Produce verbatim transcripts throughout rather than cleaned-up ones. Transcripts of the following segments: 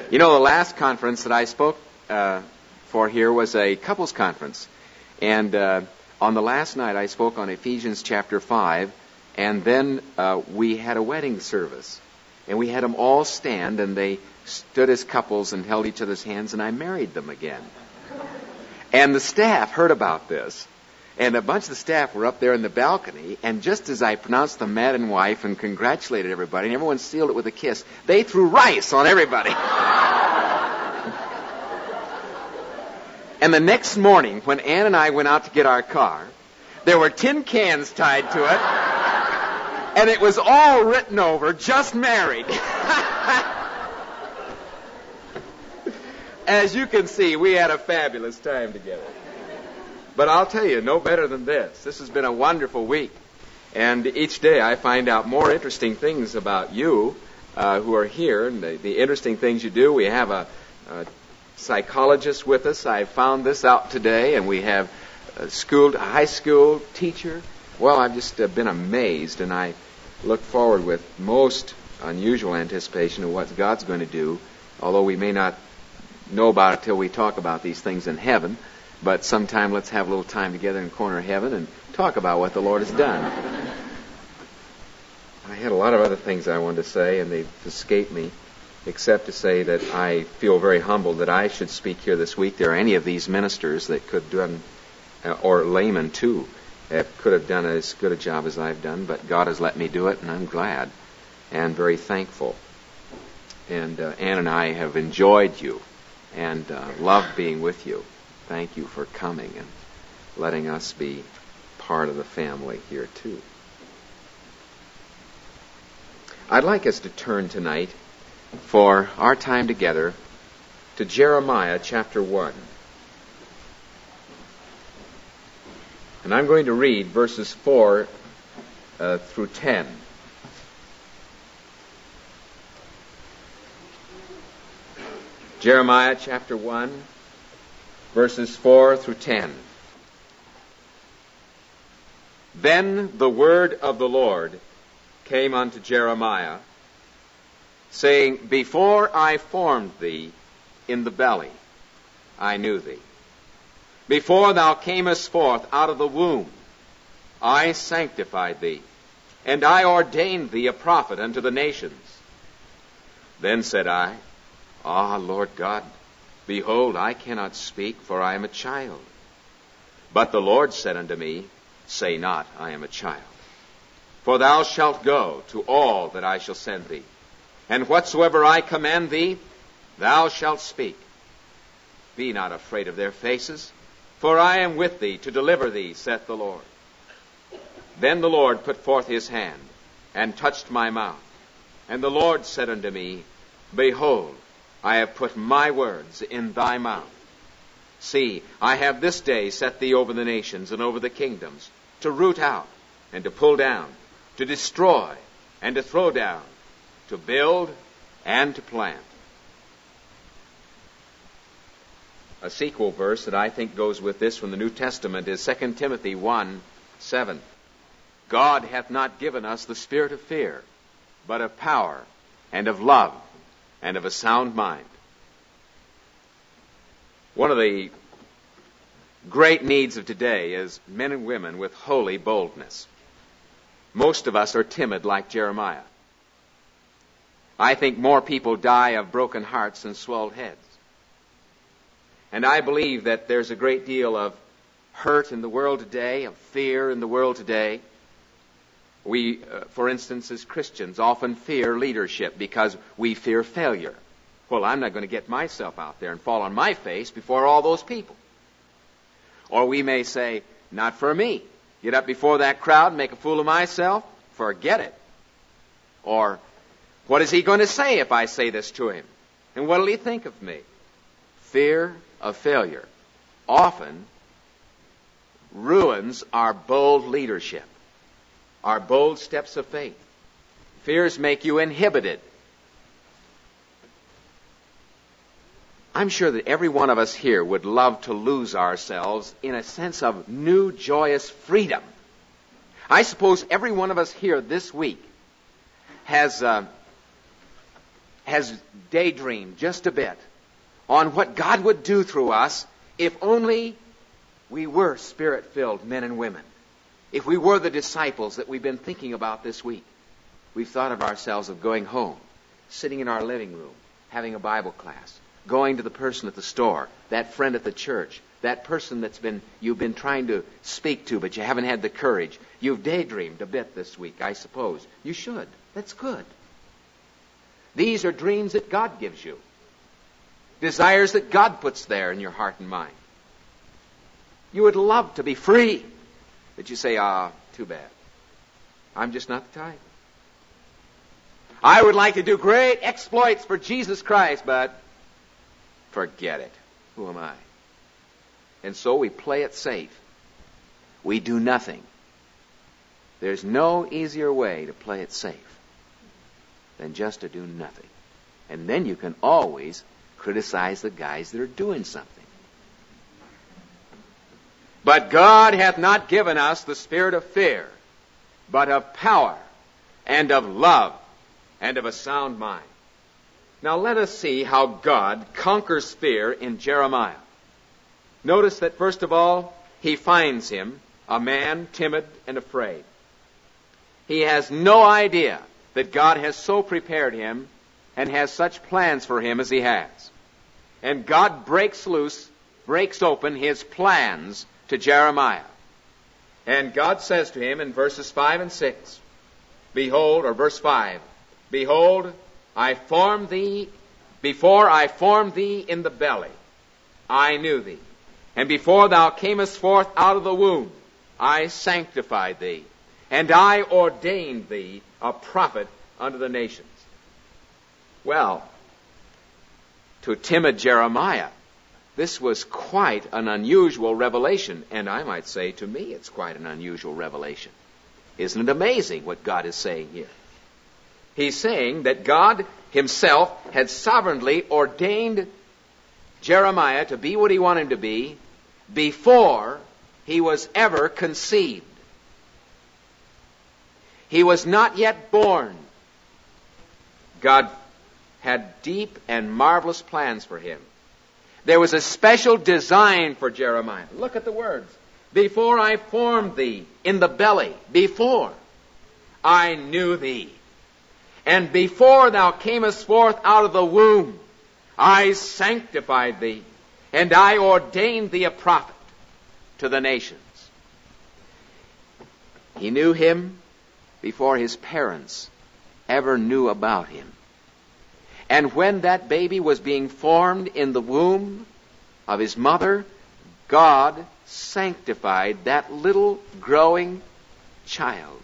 You know, the last conference that I spoke uh, for here was a couples conference. And uh, on the last night, I spoke on Ephesians chapter five, and then uh, we had a wedding service. And we had them all stand, and they stood as couples and held each other's hands, and I married them again. And the staff heard about this. And a bunch of the staff were up there in the balcony, and just as I pronounced them man and wife and congratulated everybody, and everyone sealed it with a kiss, they threw rice on everybody. And the next morning, when Ann and I went out to get our car, there were tin cans tied to it, and it was all written over, just married. As you can see, we had a fabulous time together. But I'll tell you, no better than this. This has been a wonderful week. And each day I find out more interesting things about you uh, who are here and the, the interesting things you do. We have a, a psychologist with us. I found this out today. And we have a, school, a high school teacher. Well, I've just uh, been amazed. And I look forward with most unusual anticipation of what God's going to do. Although we may not know about it till we talk about these things in heaven. But sometime let's have a little time together in the corner of heaven and talk about what the Lord has done. I had a lot of other things I wanted to say, and they've escaped me, except to say that I feel very humbled that I should speak here this week. There are any of these ministers that could have done, or laymen too, that could have done as good a job as I've done, but God has let me do it, and I'm glad and very thankful. And uh, Ann and I have enjoyed you and uh, loved being with you. Thank you for coming and letting us be part of the family here, too. I'd like us to turn tonight for our time together to Jeremiah chapter one. And I'm going to read verses four uh, through ten. Jeremiah chapter one. Verses four through ten. Then the word of the Lord came unto Jeremiah, saying, Before I formed thee in the belly, I knew thee. Before thou camest forth out of the womb, I sanctified thee, and I ordained thee a prophet unto the nations. Then said I, Ah, Lord God, behold, I cannot speak, for I am a child. But the Lord said unto me, Say not, I am a child. For thou shalt go to all that I shall send thee, and whatsoever I command thee, thou shalt speak. Be not afraid of their faces, for I am with thee to deliver thee, saith the Lord. Then the Lord put forth his hand, and touched my mouth. And the Lord said unto me, Behold, I have put my words in thy mouth. See, I have this day set thee over the nations and over the kingdoms, to root out and to pull down, to destroy and to throw down, to build and to plant. A sequel verse that I think goes with this from the New Testament is Second Timothy one seven. God hath not given us the spirit of fear, but of power and of love and of a sound mind. One of the great needs of today is men and women with holy boldness. Most of us are timid like Jeremiah. I think more people die of broken hearts than swelled heads. And I believe that there's a great deal of hurt in the world today, of fear in the world today. We, uh, for instance, as Christians, often fear leadership because we fear failure. Well, I'm not going to get myself out there and fall on my face before all those people. Or we may say, not for me. Get up before that crowd and make a fool of myself? Forget it. Or, what is he going to say if I say this to him? And what will he think of me? Fear of failure often ruins our bold leadership, our bold steps of faith. Fears make you inhibited. I'm sure that every one of us here would love to lose ourselves in a sense of new, joyous freedom. I suppose every one of us here this week has uh, has daydreamed just a bit on what God would do through us if only we were Spirit-filled men and women. If we were the disciples that we've been thinking about this week. We've thought of ourselves of going home, sitting in our living room, having a Bible class, going to the person at the store, that friend at the church, that person that's been you've been trying to speak to but you haven't had the courage. You've daydreamed a bit this week, I suppose. You should. That's good. These are dreams that God gives you. Desires that God puts there in your heart and mind. You would love to be free. But you say, ah, too bad. I'm just not the type. I would like to do great exploits for Jesus Christ, but forget it. Who am I? And so we play it safe. We do nothing. There's no easier way to play it safe than just to do nothing. And then you can always criticize the guys that are doing something. But God hath not given us the spirit of fear, but of power and of love and of a sound mind. Now let us see how God conquers fear in Jeremiah. Notice that first of all, he finds him a man timid and afraid. He has no idea that God has so prepared him and has such plans for him as he has. And God breaks loose, breaks open his plans to Jeremiah. And God says to him in verses five and six, Behold, or verse five, Behold, I formed thee, before I formed thee in the belly, I knew thee. And before thou camest forth out of the womb, I sanctified thee. And I ordained thee a prophet unto the nations. Well, to timid Jeremiah, this was quite an unusual revelation. And I might say, to me, it's quite an unusual revelation. Isn't it amazing what God is saying here? He's saying that God himself had sovereignly ordained Jeremiah to be what he wanted him to be before he was ever conceived. He was not yet born. God had deep and marvelous plans for him. There was a special design for Jeremiah. Look at the words. Before I formed thee in the belly, before I knew thee. And before thou camest forth out of the womb, I sanctified thee, and I ordained thee a prophet to the nations. He knew him before his parents ever knew about him. And when that baby was being formed in the womb of his mother, God sanctified that little growing child.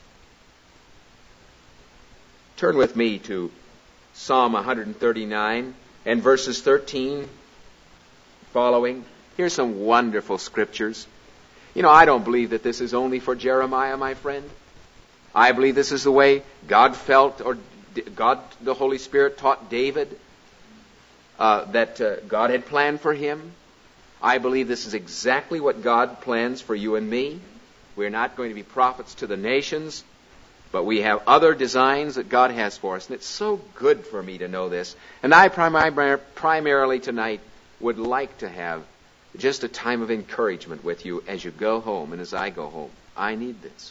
Turn with me to Psalm one thirty-nine and verses thirteen following. Here's some wonderful scriptures. You know, I don't believe that this is only for Jeremiah, my friend. I believe this is the way God felt, or God, the Holy Spirit, taught David uh, that uh, God had planned for him. I believe this is exactly what God plans for you and me. We're not going to be prophets to the nations, but we have other designs that God has for us. And it's so good for me to know this. And I prim- primarily tonight would like to have just a time of encouragement with you as you go home and as I go home. I need this.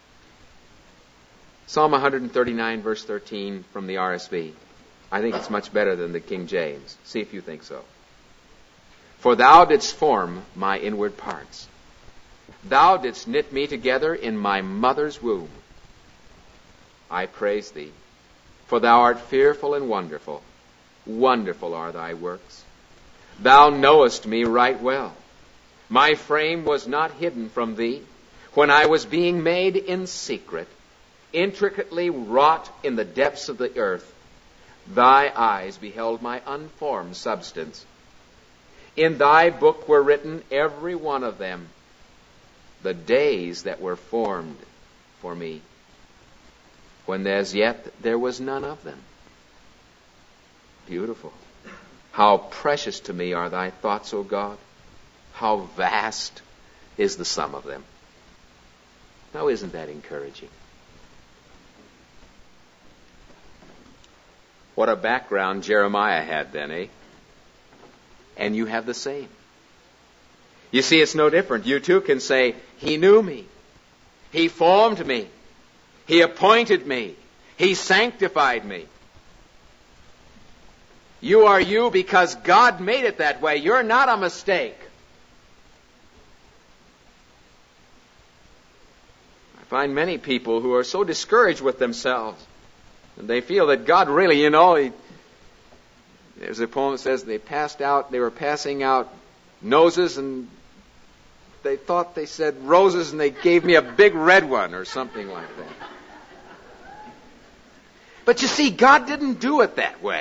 Psalm one thirty-nine, verse thirteen from the R S V. I think it's much better than the King James. See if you think so. For thou didst form my inward parts. Thou didst knit me together in my mother's womb. I praise thee, for thou art fearful and wonderful. Wonderful are thy works. Thou knowest me right well. My frame was not hidden from thee when I was being made in secret, intricately wrought in the depths of the earth. Thy eyes beheld my unformed substance. In thy book were written, every one of them, the days that were formed for me, when as yet there was none of them. Beautiful. How precious to me are thy thoughts, O God. How vast is the sum of them. Now, isn't that encouraging? What a background Jeremiah had then, eh? And you have the same. You see, it's no different. You too can say, He knew me. He formed me. He appointed me. He sanctified me. You are you because God made it that way. You're not a mistake. I find many people who are so discouraged with themselves. And they feel that God really, you know, he, there's a poem that says they passed out, they were passing out noses and they thought they said roses and they gave me a big red one or something like that. But you see, God didn't do it that way.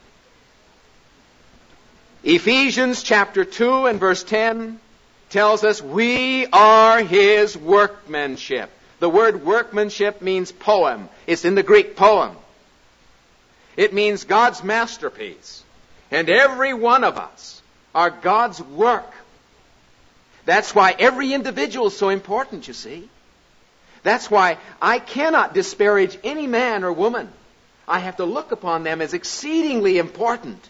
Ephesians chapter two and verse ten tells us we are His workmanship. The word workmanship means poem. It's in the Greek, poem. It means God's masterpiece. And every one of us are God's work. That's why every individual is so important, you see. That's why I cannot disparage any man or woman. I have to look upon them as exceedingly important.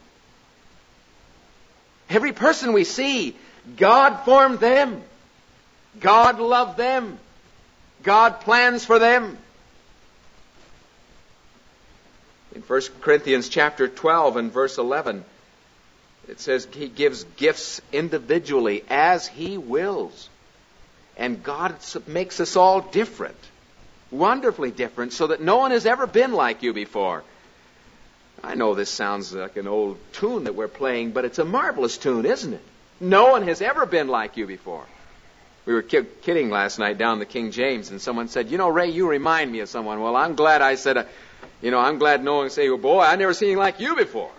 Every person we see, God formed them. God loved them. God plans for them. In First Corinthians chapter twelve and verse eleven, it says He gives gifts individually as He wills. And God makes us all different. Wonderfully different, so that no one has ever been like you before. I know this sounds like an old tune that we're playing, but it's a marvelous tune, isn't it? No one has ever been like you before. We were kidding last night down the King James, and someone said, you know, Ray, you remind me of someone. Well, I'm glad I said, uh, you know, I'm glad no one can say, well, boy, I've never seen anything like you before.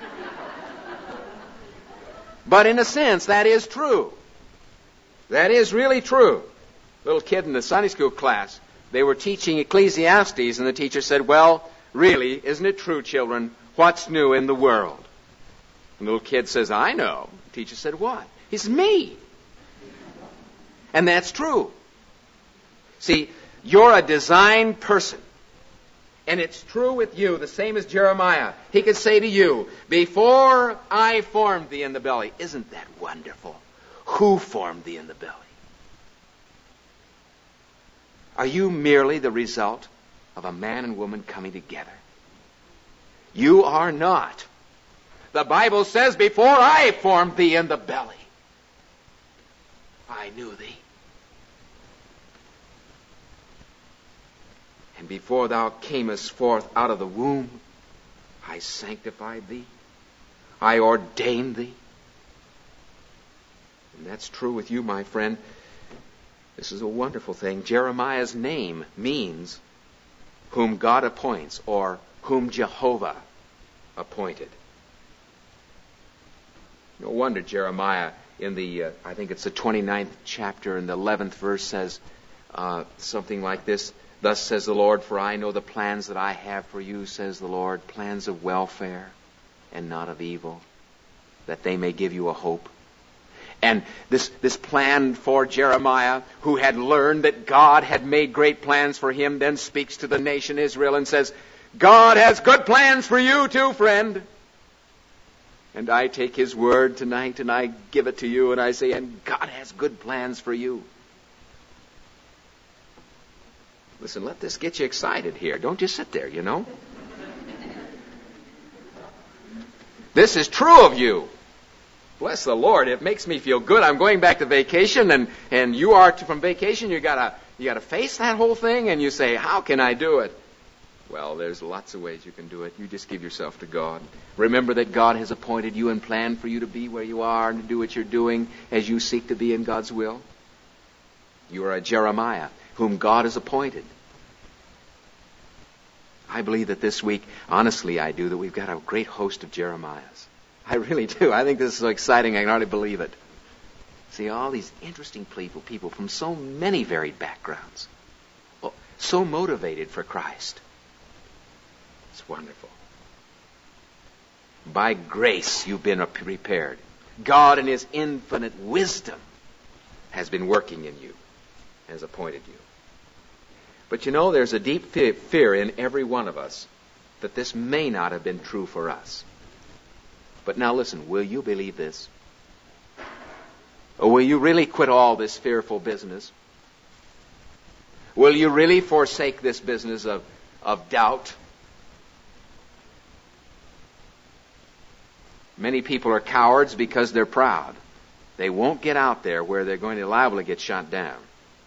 But in a sense, that is true. That is really true. Little kid in the Sunday school class, they were teaching Ecclesiastes, and the teacher said, well, really, isn't it true, children? What's new in the world? And the little kid says, I know. The teacher said, what? He said, me. And that's true. See, you're a designed person. And it's true with you, the same as Jeremiah. He could say to you, before I formed thee in the belly. Isn't that wonderful? Who formed thee in the belly? Are you merely the result of a man and woman coming together? You are not. The Bible says, before I formed thee in the belly, I knew thee. And before thou camest forth out of the womb, I sanctified thee. I ordained thee. And that's true with you, my friend. This is a wonderful thing. Jeremiah's name means whom God appoints, or whom Jehovah appointed. No wonder Jeremiah in the, uh, I think it's the twenty-ninth chapter and the eleventh verse says uh, something like this. Thus says the Lord, for I know the plans that I have for you, says the Lord, plans of welfare and not of evil, that they may give you a hope. And this, this plan for Jeremiah, who had learned that God had made great plans for him, then speaks to the nation Israel and says, God has good plans for you too, friend. And I take His word tonight and I give it to you and I say, and God has good plans for you. Listen, let this get you excited here. Don't just sit there, you know. This is true of you. Bless the Lord. It makes me feel good. I'm going back to vacation, and, and you are to, from vacation. You gotta you gotta face that whole thing, and you say, "How can I do it?" Well, there's lots of ways you can do it. You just give yourself to God. Remember that God has appointed you and planned for you to be where you are and to do what you're doing as you seek to be in God's will. You are a Jeremiah whom God has appointed. I believe that this week, honestly I do, that we've got a great host of Jeremiahs. I really do. I think this is so exciting I can hardly believe it. See, all these interesting people, people from so many varied backgrounds, so motivated for Christ. It's wonderful. By grace you've been prepared. God in His infinite wisdom has been working in you, has appointed you. But you know, there's a deep fear in every one of us that this may not have been true for us. But now listen, will you believe this? Or will you really quit all this fearful business? Will you really forsake this business of, of doubt? Many people are cowards because they're proud. They won't get out there where they're going to liable to get shot down.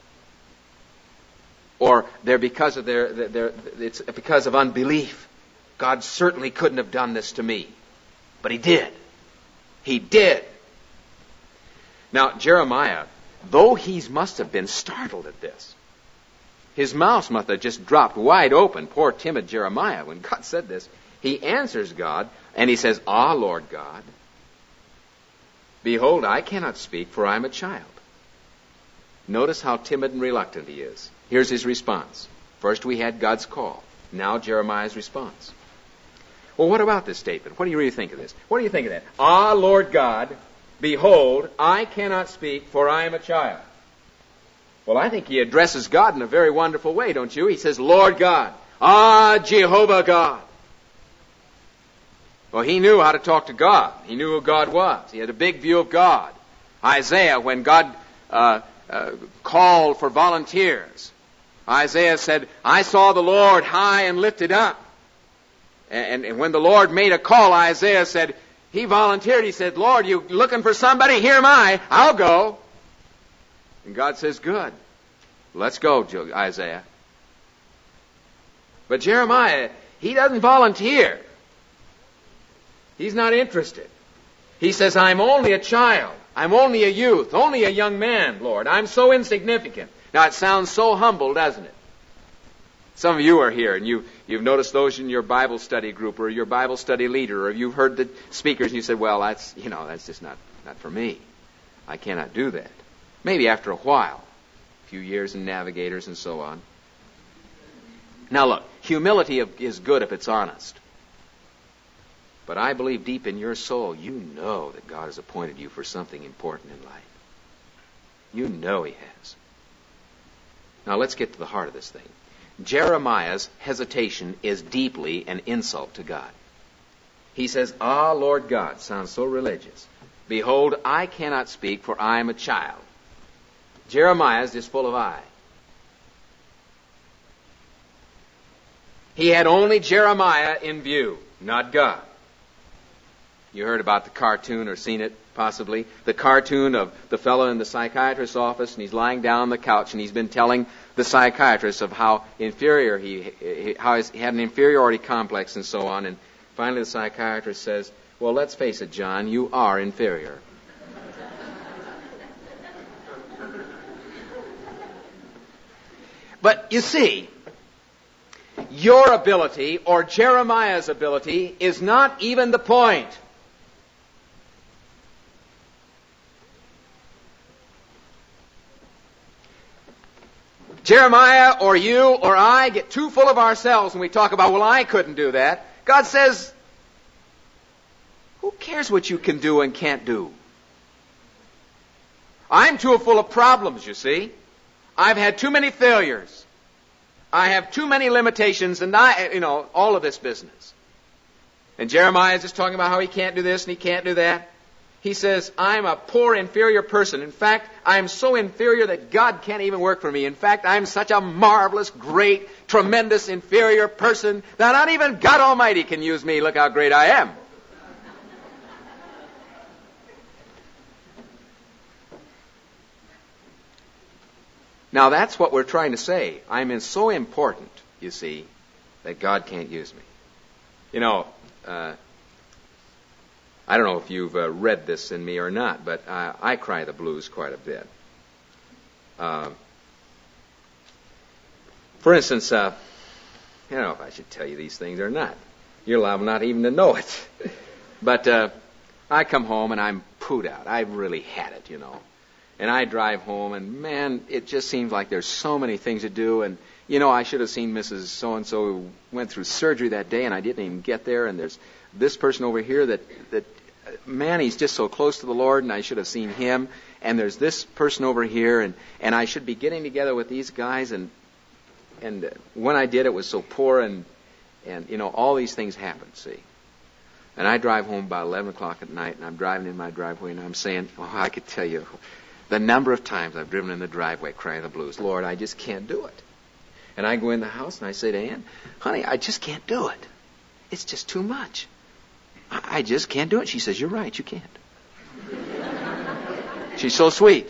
Or they're because of their, their, their it's because of unbelief. God certainly couldn't have done this to me. But He did. He did. Now, Jeremiah, though he must have been startled at this, his mouth must have just dropped wide open, poor timid Jeremiah, when God said this. He answers God, and he says, Ah, Lord God, behold, I cannot speak, for I am a child. Notice how timid and reluctant he is. Here's his response. First we had God's call. Now Jeremiah's response. Well, what about this statement? What do you really think of this? What do you think of that? Ah, Lord God, behold, I cannot speak, for I am a child. Well, I think he addresses God in a very wonderful way, don't you? He says, Lord God. Ah, Jehovah God. Well, he knew how to talk to God. He knew who God was. He had a big view of God. Isaiah, when God uh, uh, called for volunteers, Isaiah said, I saw the Lord high and lifted up. And, and when the Lord made a call, Isaiah said, he volunteered. He said, Lord, you looking for somebody? Here am I. I'll go. And God says, good. Let's go, Isaiah. But Jeremiah, he doesn't volunteer. He's not interested. He says, I'm only a child. I'm only a youth, only a young man, Lord. I'm so insignificant. Now, it sounds so humble, doesn't it? Some of you are here, and you, you've noticed those in your Bible study group or your Bible study leader, or you've heard the speakers, and you said, well, that's, you know, that's just not, not for me. I cannot do that. Maybe after a while, a few years in Navigators and so on. Now, look, humility is good if it's honest. But I believe deep in your soul, you know that God has appointed you for something important in life. You know He has. Now let's get to the heart of this thing. Jeremiah's hesitation is deeply an insult to God. He says, Ah, Lord God, sounds so religious. Behold, I cannot speak, for I am a child. Jeremiah is just full of I. He had only Jeremiah in view, not God. You heard about the cartoon or seen it, possibly. The cartoon of the fellow in the psychiatrist's office, and he's lying down on the couch, and he's been telling the psychiatrist of how inferior he, how he had an inferiority complex and so on. And finally the psychiatrist says, well, let's face it, John, you are inferior. But you see, your ability or Jeremiah's ability is not even the point. Jeremiah or you or I get too full of ourselves when we talk about, well, I couldn't do that. God says, who cares what you can do and can't do? I'm too full of problems, you see. I've had too many failures. I have too many limitations, and I, you know, all of this business. And Jeremiah is just talking about how he can't do this and he can't do that. He says, I'm a poor, inferior person. In fact, I'm so inferior that God can't even work for me. In fact, I'm such a marvelous, great, tremendous, inferior person that not even God Almighty can use me. Look how great I am. Now, that's what we're trying to say. I'm so important, you see, that God can't use me. You know, uh, I don't know if you've uh, read this in me or not, but uh, I cry the blues quite a bit. Uh, for instance, uh, I don't know if I should tell you these things or not. You're liable not even to know it. But uh, I come home and I'm pooed out. I've really had it, you know. And I drive home, and man, it just seems like there's so many things to do. And, you know, I should have seen Missus So-and-so who went through surgery that day, and I didn't even get there. And there's this person over here that, that, man, he's just so close to the Lord, and I should have seen him. And there's this person over here, and, and I should be getting together with these guys. And and when I did, it was so poor. And, And, you know, all these things happen, see. And I drive home about eleven o'clock at night, and I'm driving in my driveway, and I'm saying, oh, I could tell you the number of times I've driven in the driveway crying the blues. Lord, I just can't do it. And I go in the house, and I say to Ann, honey, I just can't do it. It's just too much. I, I just can't do it. She says, you're right, you can't. She's so sweet.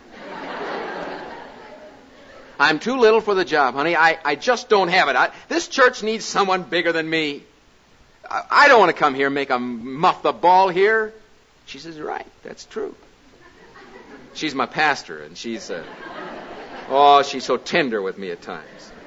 I'm too little for the job, honey. I, I just don't have it. I, this church needs someone bigger than me. I, I don't want to come here and make a muff the ball here. She says, you're right. That's true. She's my pastor, and she's, uh, oh, she's so tender with me at times.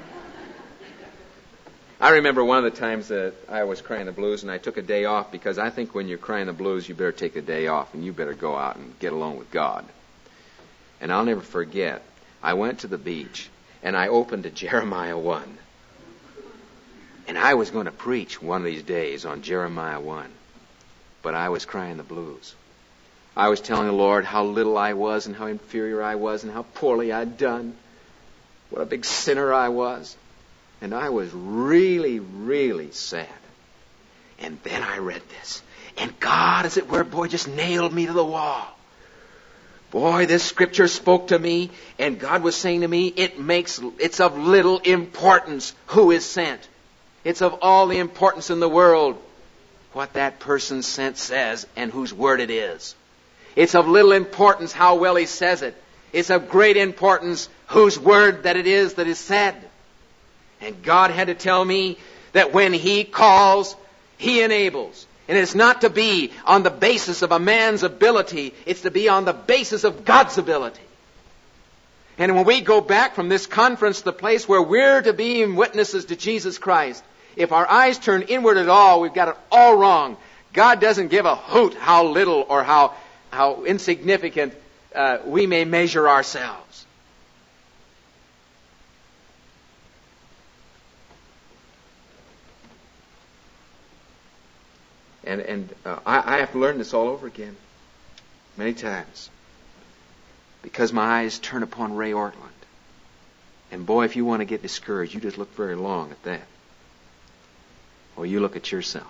I remember one of the times that I was crying the blues, and I took a day off because I think when you're crying the blues, you better take a day off, and you better go out and get alone with God. And I'll never forget, I went to the beach, and I opened to Jeremiah one. And I was going to preach one of these days on Jeremiah one. But I was crying the blues. I was telling the Lord how little I was and how inferior I was and how poorly I'd done. What a big sinner I was. And I was really, really sad. And then I read this. And God, as it were, boy, just nailed me to the wall. Boy, this scripture spoke to me, and God was saying to me, it makes, it's of little importance who is sent. It's of all the importance in the world what that person sent says and whose word it is. It's of little importance how well he says it. It's of great importance whose word that it is that is said. And God had to tell me that when He calls, He enables. And it's not to be on the basis of a man's ability. It's to be on the basis of God's ability. And when we go back from this conference to the place where we're to be witnesses to Jesus Christ, if our eyes turn inward at all, we've got it all wrong. God doesn't give a hoot how little or how, how insignificant uh, we may measure ourselves. And, and uh, I, I have to learn this all over again, many times, because my eyes turn upon Ray Ortland. And boy, if you want to get discouraged, you just look very long at that. Or you look at yourself.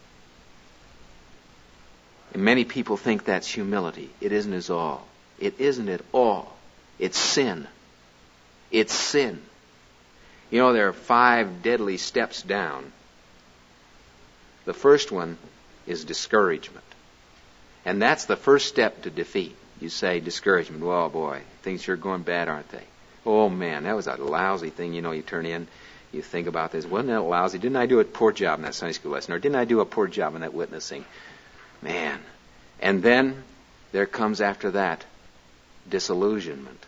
And many people think that's humility. It isn't at all. It isn't at all. It's sin. It's sin. You know, there are five deadly steps down. The first one is discouragement. And that's the first step to defeat. You say discouragement. Well, boy, things are going bad, aren't they? Oh, man, that was a lousy thing. You know, you turn in, you think about this. Wasn't that lousy? Didn't I do a poor job in that Sunday school lesson? Or didn't I do a poor job in that witnessing? Man. And then there comes after that disillusionment.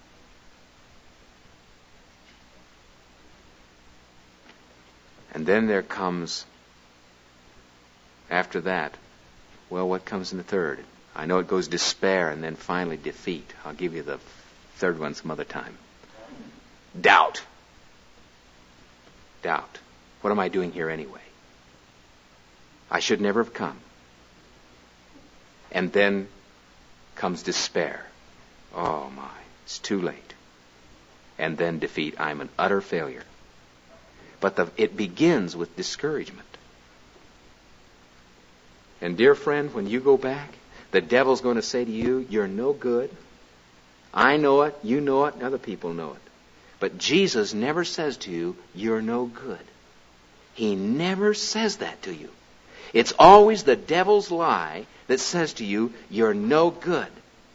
And then there comes after that, well, what comes in the third? I know it goes despair and then finally defeat. I'll give you the third one some other time. Doubt. Doubt. What am I doing here anyway? I should never have come. And then comes despair. Oh my, it's too late. And then defeat. I'm an utter failure. But the, it begins with discouragement. And dear friend, when you go back, the devil's going to say to you, you're no good. I know it, you know it, and other people know it. But Jesus never says to you, you're no good. He never says that to you. It's always the devil's lie that says to you, you're no good.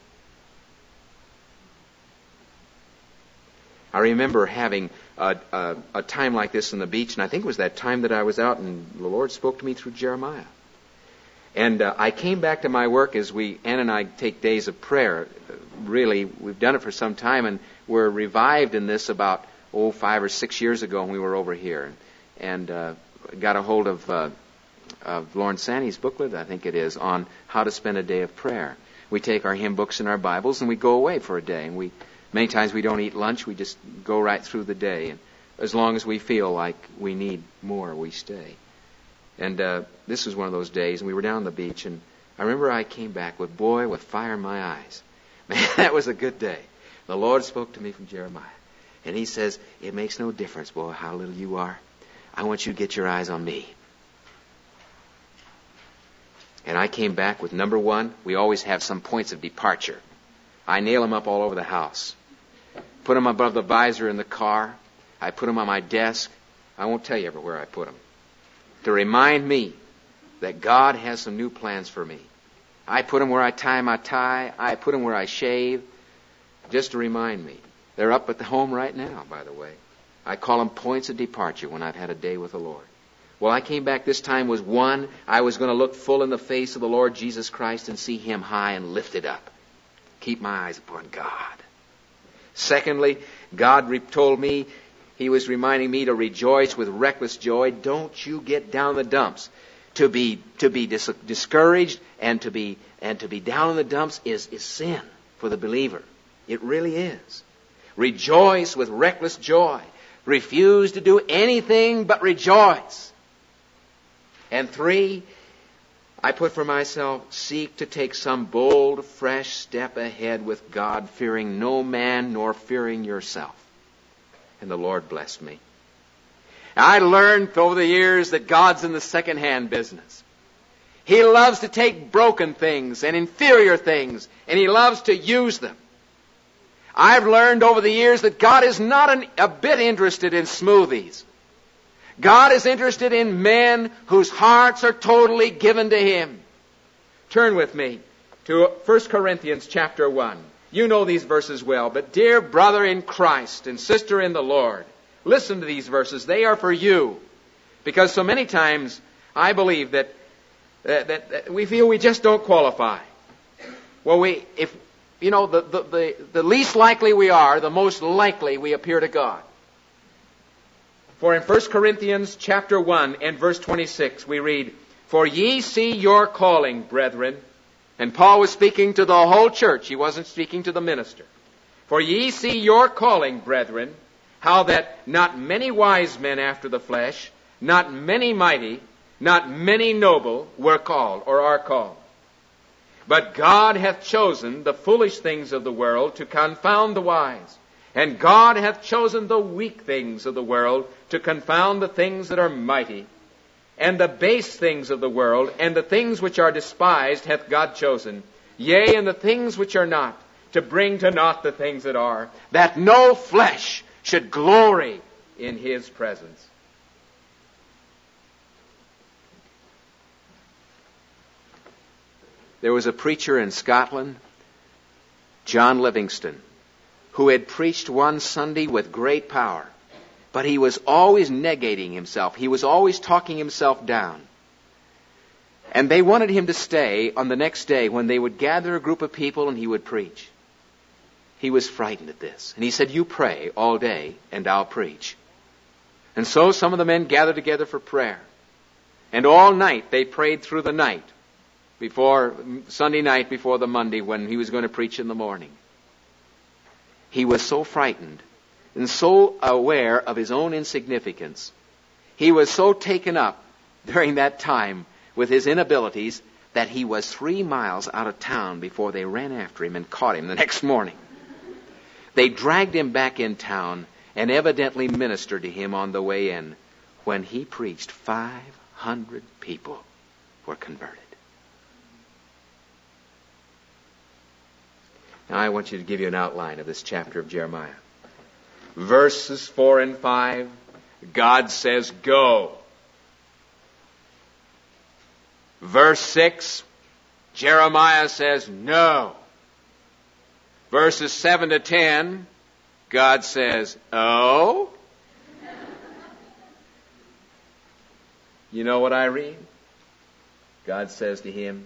I remember having a, a, a time like this on the beach, and I think it was that time that I was out and the Lord spoke to me through Jeremiah. And uh, I came back to my work as we, Ann and I take days of prayer. Really, we've done it for some time, and we're revived in this about, oh, five or six years ago when we were over here. And uh, got a hold of, uh, of Lawrence Sanny's booklet, I think it is, on how to spend a day of prayer. We take our hymn books and our Bibles, and we go away for a day. And we many times we don't eat lunch. We just go right through the day. And as long as we feel like we need more, we stay. And uh, this was one of those days, and we were down on the beach, and I remember I came back with, boy, with fire in my eyes. Man, that was a good day. The Lord spoke to me from Jeremiah, and He says, it makes no difference, boy, how little you are. I want you to get your eyes on me. And I came back with number one. We always have some points of departure. I nail them up all over the house. Put them above the visor in the car. I put them on my desk. I won't tell you everywhere I put them. To remind me that God has some new plans for me. I put them where I tie my tie. I put them where I shave. Just to remind me. They're up at the home right now, by the way. I call them points of departure when I've had a day with the Lord. Well, I came back this time was one. I was going to look full in the face of the Lord Jesus Christ and see Him high and lifted up. Keep my eyes upon God. Secondly, God re- told me, He was reminding me to rejoice with reckless joy. Don't you get down the dumps. To be to be dis- discouraged and to be and to be down in the dumps is, is sin for the believer. It really is. Rejoice with reckless joy. Refuse to do anything but rejoice. And three, I put for myself, seek to take some bold, fresh step ahead with God, fearing no man nor fearing yourself. And the Lord blessed me. I learned over the years that God's in the second-hand business. He loves to take broken things and inferior things, and He loves to use them. I've learned over the years that God is not an, a bit interested in smoothies. God is interested in men whose hearts are totally given to Him. Turn with me to First Corinthians chapter one. You know these verses well, but dear brother in Christ and sister in the Lord, listen to these verses. They are for you. Because so many times I believe that, that, that, that we feel we just don't qualify. Well, we, if, you know, the, the, the, the least likely we are, the most likely we appear to God. For in First Corinthians chapter one and verse twenty-six we read, For ye see your calling, brethren. And Paul was speaking to the whole church. He wasn't speaking to the minister. For ye see your calling, brethren, how that not many wise men after the flesh, not many mighty, not many noble were called or are called. But God hath chosen the foolish things of the world to confound the wise. And God hath chosen the weak things of the world to confound the things that are mighty. And the base things of the world, and the things which are despised, hath God chosen. Yea, and the things which are not, to bring to naught the things that are, that no flesh should glory in His presence. There was a preacher in Scotland, John Livingston, who had preached one Sunday with great power. But he was always negating himself. He was always talking himself down. And they wanted him to stay on the next day when they would gather a group of people and he would preach. He was frightened at this. And he said, You pray all day and I'll preach. And so some of the men gathered together for prayer. And all night they prayed through the night, before Sunday night before the Monday when he was going to preach in the morning. He was so frightened and so aware of his own insignificance. He was so taken up during that time with his inabilities that he was three miles out of town before they ran after him and caught him the next morning. They dragged him back in town and evidently ministered to him on the way in. When he preached, five hundred people were converted. Now I want you to give you an outline of this chapter of Jeremiah. Verses four and five, God says, Go. Verse six, Jeremiah says, No. Verses seven to ten, God says, Oh. You know what I read? God says to him,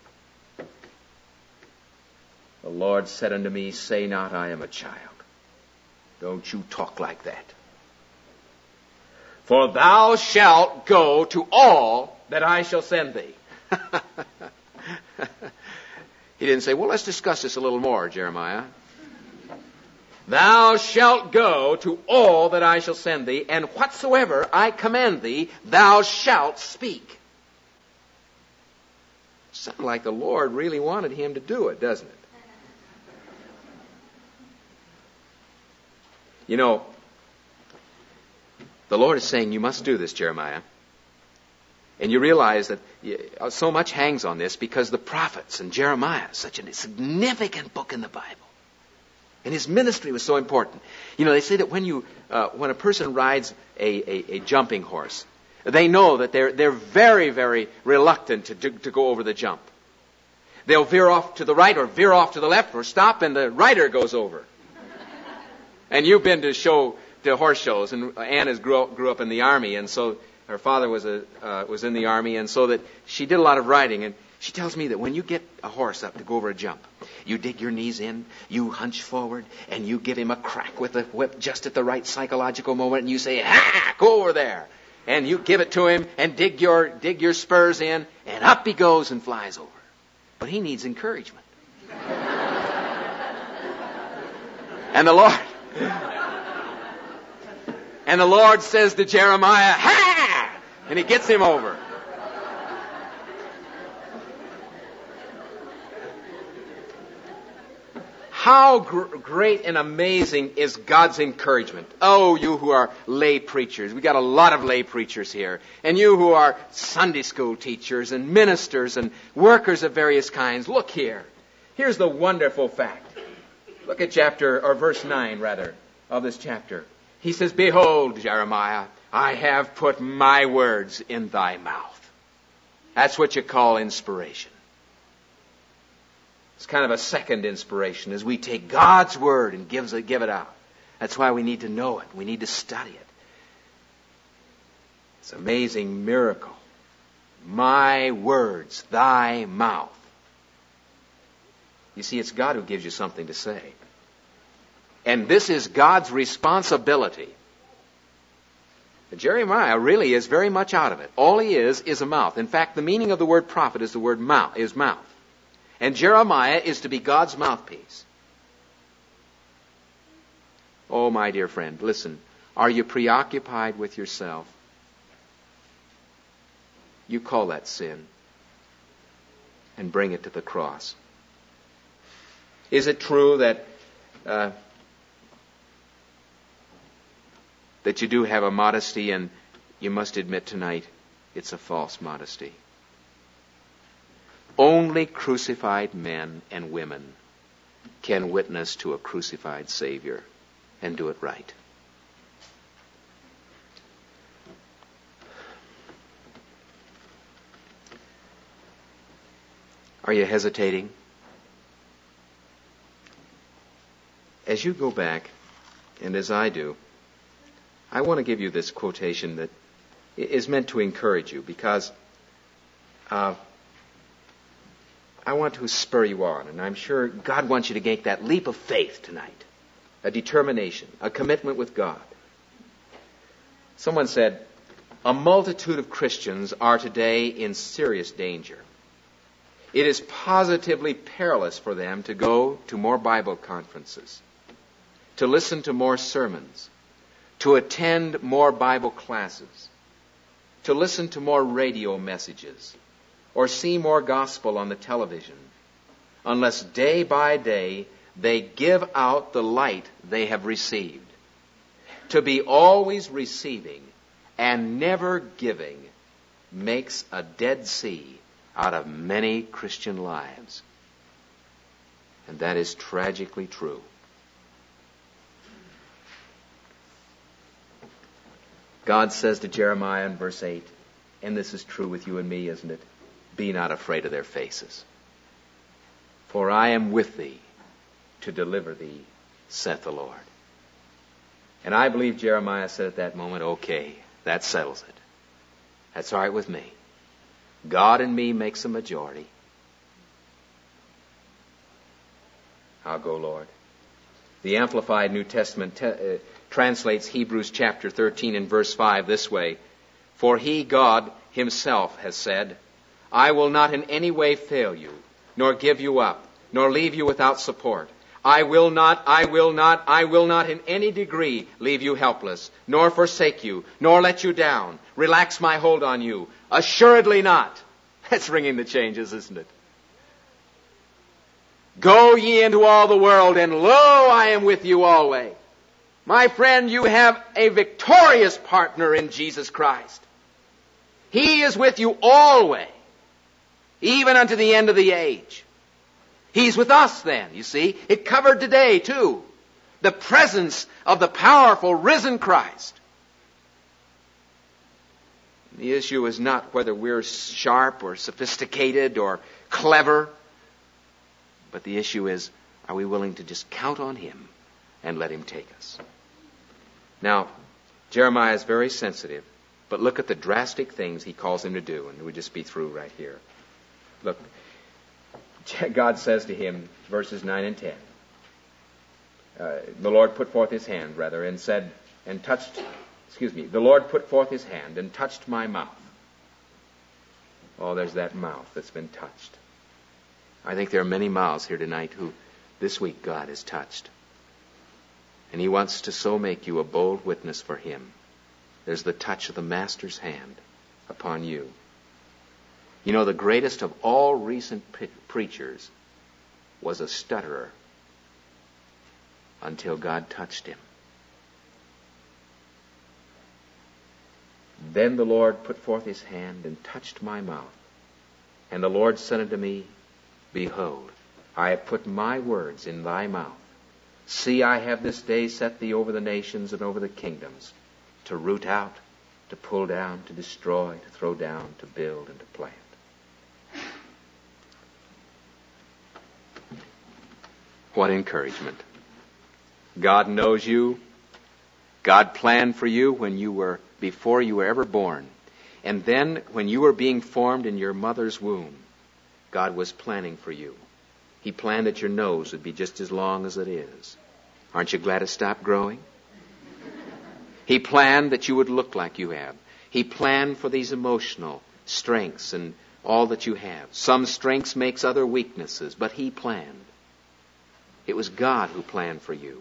The Lord said unto me, Say not, I am a child. Don't you talk like that. For thou shalt go to all that I shall send thee. He didn't say, well, let's discuss this a little more, Jeremiah. Thou shalt go to all that I shall send thee, and whatsoever I command thee, thou shalt speak. Sounds like the Lord really wanted him to do it, doesn't it? You know, The Lord is saying, you must do this, Jeremiah. And you realize that so much hangs on this because the prophets and Jeremiah is such a significant book in the Bible. And his ministry was so important. You know, they say that when you, uh, when a person rides a, a, a jumping horse, they know that they're, they're very, very reluctant to, to, to go over the jump. They'll veer off to the right or veer off to the left or stop and the rider goes over. And you've been to show, to horse shows, and Ann has grew up, grew up in the Army, and so her father was a uh, was in the Army, and so that she did a lot of riding. And she tells me that when you get a horse up to go over a jump, you dig your knees in, you hunch forward, and you give him a crack with the whip just at the right psychological moment, and you say, "Ha! Go over there!" And you give it to him, and dig your dig your spurs in, and up he goes and flies over. But he needs encouragement. And the Lord, and the Lord says to Jeremiah, "Ha!" And he gets him over. How gr- great and amazing is God's encouragement. Oh, you who are lay preachers. We got a lot of lay preachers here. And you who are Sunday school teachers and ministers and workers of various kinds. Look here. Here's the wonderful fact. Look at chapter, or verse nine rather, of this chapter. He says, "Behold, Jeremiah, I have put my words in thy mouth." That's what you call inspiration. It's kind of a second inspiration as we take God's word and gives it, give it out. That's why we need to know it. We need to study it. It's an amazing miracle. My words, thy mouth. You see, it's God who gives you something to say. And this is God's responsibility. Jeremiah really is very much out of it. All he is is a mouth. In fact, the meaning of the word prophet is the word mouth, is mouth. And Jeremiah is to be God's mouthpiece. Oh, my dear friend, listen. Are you preoccupied with yourself? You call that sin and bring it to the cross. Is it true that uh, that you do have a modesty, and you must admit tonight it's a false modesty? Only crucified men and women can witness to a crucified Savior and do it right. Are you hesitating? As you go back, and as I do, I want to give you this quotation that is meant to encourage you, because uh, I want to spur you on, and I'm sure God wants you to make that leap of faith tonight, a determination, a commitment with God. Someone said, a multitude of Christians are today in serious danger. It is positively perilous for them to go to more Bible conferences, to listen to more sermons, to attend more Bible classes, to listen to more radio messages, or see more gospel on the television, unless day by day they give out the light they have received. To be always receiving and never giving makes a Dead Sea out of many Christian lives. And that is tragically true. God says to Jeremiah in verse eight, and this is true with you and me, isn't it? Be not afraid of their faces, for I am with thee to deliver thee, saith the Lord. And I believe Jeremiah said at that moment, okay, that settles it. That's all right with me. God in me makes a majority. I'll go, Lord. The Amplified New Testament te- uh, translates Hebrews chapter thirteen and verse five this way. For he, God, himself has said, I will not in any way fail you, nor give you up, nor leave you without support. I will not, I will not, I will not in any degree leave you helpless, nor forsake you, nor let you down, relax my hold on you. Assuredly not. That's ringing the changes, isn't it? Go ye into all the world, and lo, I am with you always. My friend, you have a victorious partner in Jesus Christ. He is with you always, even unto the end of the age. He's with us then, you see. It covered today, too. The presence of the powerful, risen Christ. The issue is not whether we're sharp or sophisticated or clever, but the issue is, are we willing to just count on Him and let Him take us? Now, Jeremiah is very sensitive, but look at the drastic things he calls him to do, and we'll just be through right here. Look, God says to him, verses nine and ten, uh, the Lord put forth His hand, rather, and said, and touched, excuse me, the Lord put forth His hand and touched my mouth. Oh, there's that mouth that's been touched. I think there are many mouths here tonight who this week God has touched. And He wants to so make you a bold witness for Him. There's the touch of the Master's hand upon you. You know, the greatest of all recent pre- preachers was a stutterer until God touched him. Then the Lord put forth His hand and touched my mouth. And the Lord said unto me, Behold, I have put my words in thy mouth. See, I have this day set thee over the nations and over the kingdoms, to root out, to pull down, to destroy, to throw down, to build, and to plant. What encouragement. God knows you. God planned for you when you were, before you were ever born. And then when you were being formed in your mother's womb, God was planning for you. He planned that your nose would be just as long as it is. Aren't you glad it stopped growing? He planned that you would look like you have. He planned for these emotional strengths and all that you have. Some strengths makes other weaknesses, but He planned. It was God who planned for you.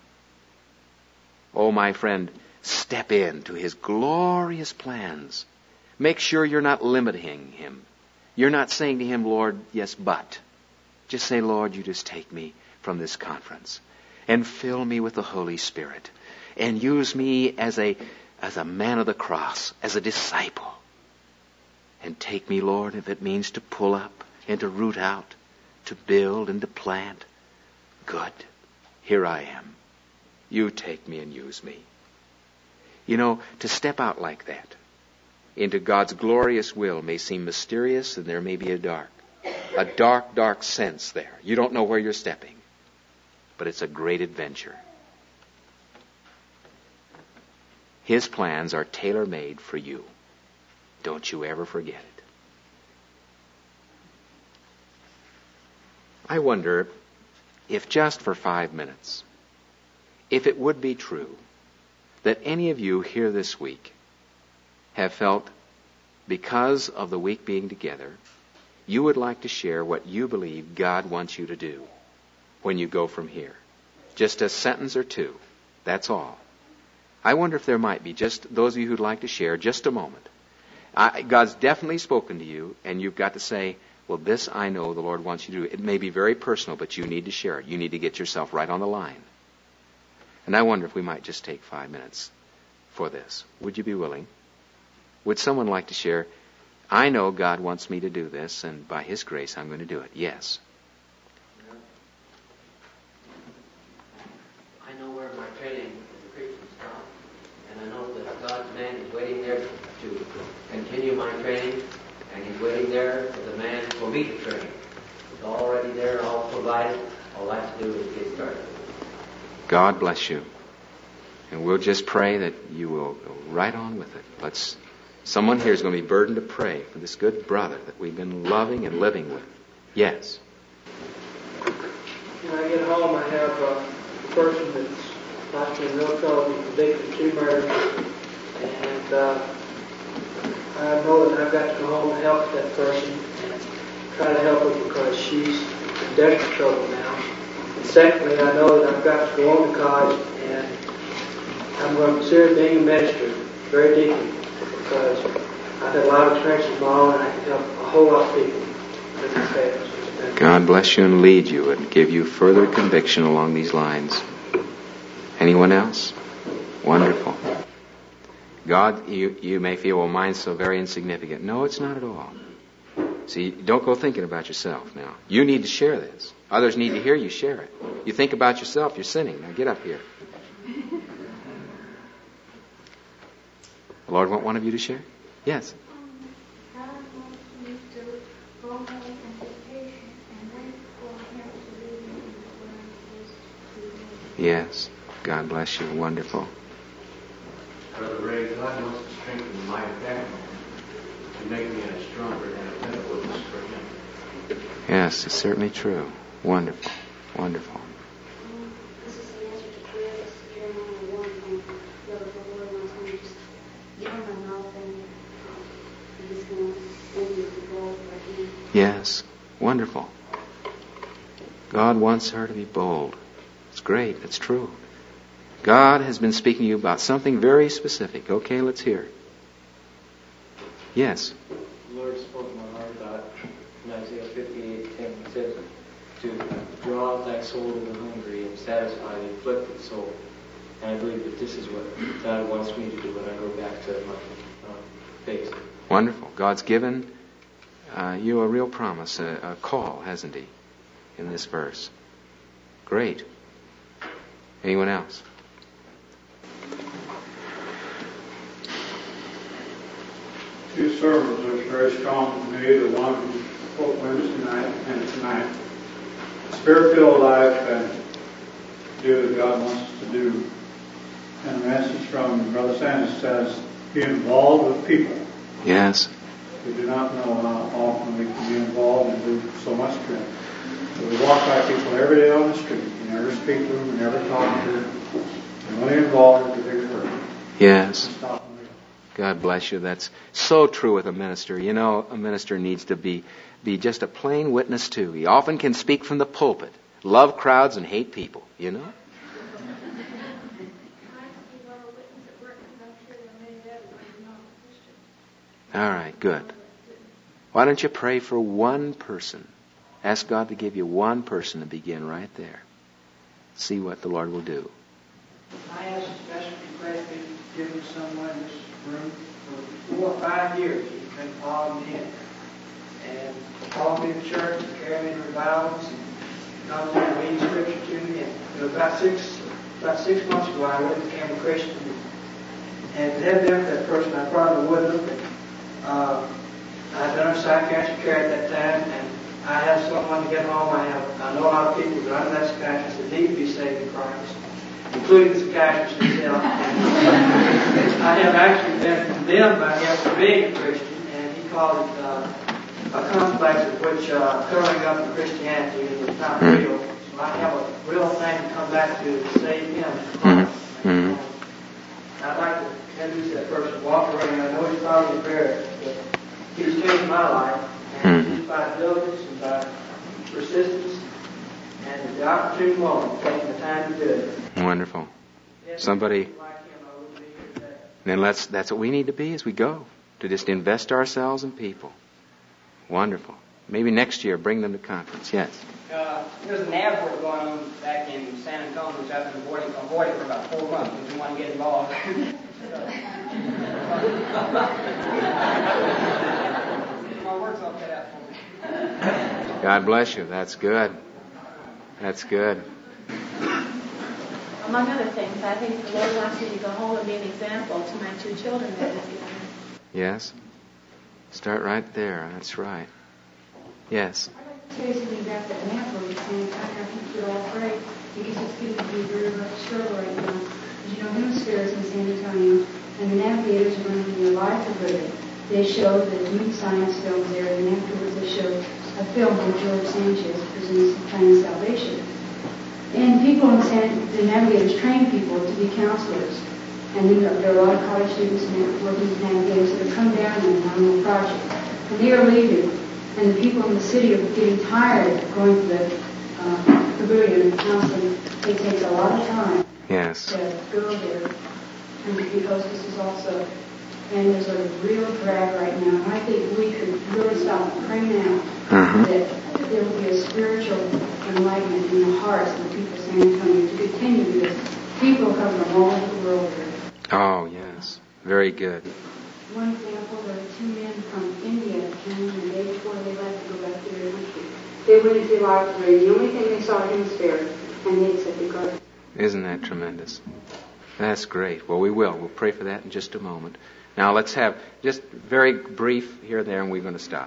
Oh, my friend, step into His glorious plans. Make sure you're not limiting Him. You're not saying to Him, Lord, yes, but. Just say, Lord, you just take me from this conference and fill me with the Holy Spirit and use me as a, as a man of the cross, as a disciple. And take me, Lord, if it means to pull up and to root out, to build and to plant. Good. Here I am. You take me and use me. You know, to step out like that into God's glorious will may seem mysterious, and there may be a dark, a dark, dark sense there. You don't know where you're stepping, but it's a great adventure. His plans are tailor-made for you. Don't you ever forget it. I wonder if just for five minutes, if it would be true that any of you here this week have felt, because of the week being together, you would like to share what you believe God wants you to do when you go from here. Just a sentence or two. That's all. I wonder if there might be just those of you who'd like to share just a moment. I, God's definitely spoken to you, and you've got to say, well, this I know the Lord wants you to do. It may be very personal, but you need to share it. You need to get yourself right on the line. And I wonder if we might just take five minutes for this. Would you be willing? Would someone like to share, I know God wants me to do this, and by His grace I'm going to do it? Yes. I know where my training as a preacher stopped, and I know that God's man is waiting there to continue my training, and He's waiting there for the man for me to train. It's already there, all provided. All I have to do is get started. God bless you. And we'll just pray that you will go right on with it. Let's. Someone here is going to be burdened to pray for this good brother that we've been loving and living with. Yes. When I get home, I have a person that's not in real trouble, convicted of two murders, and uh, I know that I've got to go home and help that person and try to help her because she's in desperate trouble now. And secondly, I know that I've got to go on to college, and I'm going to consider being a minister very deeply, because I've had a lot of experience of my own, and I can help a whole lot of people with their faith. God bless you and lead you and give you further conviction along these lines. Anyone else? Wonderful. God, you, you may feel, well, mine's so very insignificant. No, it's not at all. See, don't go thinking about yourself now. You need to share this. Others need to hear you share it. You think about yourself, you're sinning. Now get up here. The Lord want one of you to share? Yes. God wants me to go home and be patient and wait for Him to lead me where He is to lead. Yes. God bless you. Wonderful. Brother Ray, God wants to strengthen my backbone and make me a stronger and a better witness for Him. Yes, it's certainly true. Wonderful. Wonderful. This is the answer to prayer. This is Jeremiah one, and Lord, the Lord wants me to just get on my mouth and He's going to send me to go for Him. Yes. Wonderful. God wants her to be bold. It's great. It's true. God has been speaking to you about something very specific. Okay, let's hear it. Yes. The Lord spoke to my heart about in Isaiah fifty-eight ten. He says to draw out thy soul to the hungry and satisfy the afflicted soul. And I believe that this is what God wants me to do when I go back to my uh, base. Wonderful. God's given uh, you a real promise, a, a call, hasn't He, in this verse. Great. Anyone else? Two sermons are very strong to me. The one who spoke Wednesday night and tonight. Spirit-filled life and do what God wants us to do. And the message from Brother Sanders says, be involved with people. Yes. We do not know how often we can be involved and do so much good. But we walk by people every day on the street. We never speak to them. We never talk to them. And when they're involved, it's a big hurt. Yes. God bless you. That's so true with a minister. You know, a minister needs to be, be just a plain witness too. He often can speak from the pulpit, love crowds and hate people, you know? All right, good. Why don't you pray for one person? Ask God to give you one person to begin right there. See what the Lord will do. I asked a special request to give someone in this room for four or five years. He's been following me in. And followed me to church and carried me to revivals and come there and read scripture to me. And it was about six about six months ago I really became a Christian. And if it hadn't been for that person, I probably wouldn't have. Uh, I'd done a psychiatric care at that time, and I had someone to get home. I have I know a lot of people that are under that psychiatrist that need to be saved in Christ, including the psychiatrist himself. I have actually been condemned by him for being a Christian, and he called it uh, a complex of which uh, covering up in Christianity is not real. So I have a real thing to come back to to save him. Mm-hmm. Mm-hmm. I'd like to introduce that person, Walter Ray. I know he's probably embarrassed, but he's changed my life, and Mm-hmm. just by diligence and by persistence and the opportune moment, taking the time to do it. Wonderful. Somebody, then let's, that's what we need to be as we go, to just invest ourselves in people. Wonderful. Maybe next year bring them to conference. Yes. Uh, there's an ad board going on back in San Antonio, which I've been avoiding, avoiding for about four months. If you want to get involved. My work's all cut out for me. God bless you. That's good. That's good. Among other things, I think the Lord wants me to go home and be an example to my two children that He's given me. Yes. Start right there. That's right. Yes. Basically, about that network at San Antonio, I think you're all afraid because it's getting to be very much a struggle right now. As you know, hemispheres in San Antonio, and the navigators are running their livelihood. They showed the new science films there, and afterwards they showed a film where George Sanchez presents the plan of salvation. And people in San, the navigators train people to be counselors. And then there are a lot of college students and working as navigators that have come down and on the project. And they are leaving. And the people in the city are getting tired of going to the uh, pavilion and counseling. It takes a lot of time Yes. to go there and to be hostesses also. And there's a real drag right now. And I think we could really stop praying out Mm-hmm. that there will be a spiritual enlightenment in the hearts of the people of San Antonio to continue, because people come from all over the world here. Oh, yes. Very good. One example, there were two men from India came the day before they left to go back to their country. They went into the library. The only thing they saw him was there, and they accepted Christ. Isn't that tremendous? That's great. Well, we will. We'll pray for that in just a moment. Now, let's have just very brief here and there, and we're going to stop.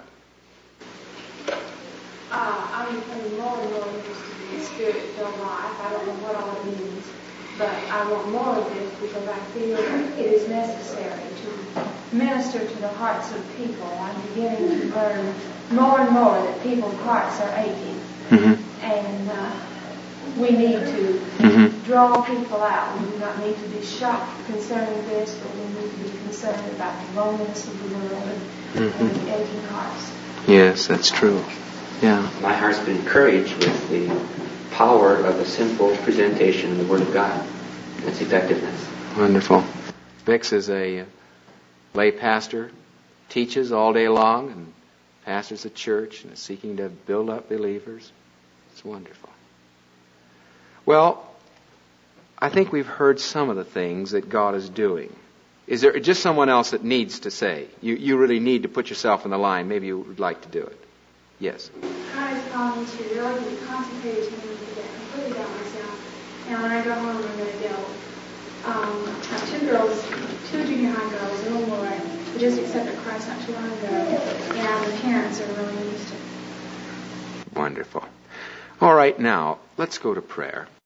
Uh, I'm becoming more and more interested in spirit-filled life. I don't know what all it means, but I want more of this because I feel that it is necessary to minister to the hearts of people. I'm beginning to learn more and more that people's hearts are aching, Mm-hmm. and uh, we need to Mm-hmm. draw people out. We do not need to be shocked concerning this, but we need to be concerned about the loneliness of the world and, Mm-hmm. and the aching hearts. Yes, that's true. Yeah. My heart's been encouraged with the power of the simple presentation of the Word of God and its effectiveness. Wonderful. Bix is a lay pastor, teaches all day long, and pastors a church and is seeking to build up believers. It's wonderful. Well, I think we've heard some of the things that God is doing. Is there just someone else that needs to say? You you really need to put yourself in the line. Maybe you would like to do it. Yes. God has called me to really be concentrated to Him to get completely about myself. And when I go home, I'm going to go. Um, I have two girls, two junior high girls, a little boy, who just accepted Christ not too long ago, and the parents are really interested. Wonderful. All right, now let's go to prayer.